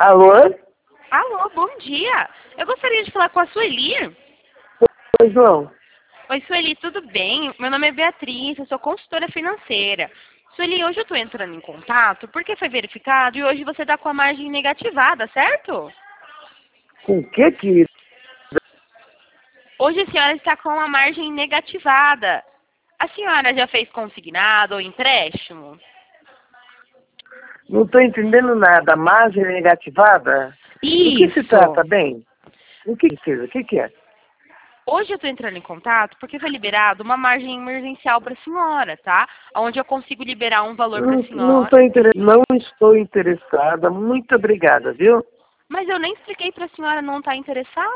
Alô? Alô, bom dia. Eu gostaria de falar com a Sueli. Oi, João. Oi, Sueli, tudo bem? Meu nome é Beatriz, eu sou consultora financeira. Sueli, hoje eu estou entrando em contato porque foi verificado e hoje você está com a margem negativada, certo? Com o que que... Hoje a senhora está com a margem negativada. A senhora já fez consignado ou empréstimo? Não estou entendendo nada. Margem negativada? Do que se Isso. trata, bem? O que precisa? O que é? Hoje eu estou entrando em contato porque foi liberado uma margem emergencial para a senhora, tá? Onde eu consigo liberar um valor para a senhora. Não estou interessada. Muito obrigada, viu? Mas eu nem expliquei para a senhora não estar interessada.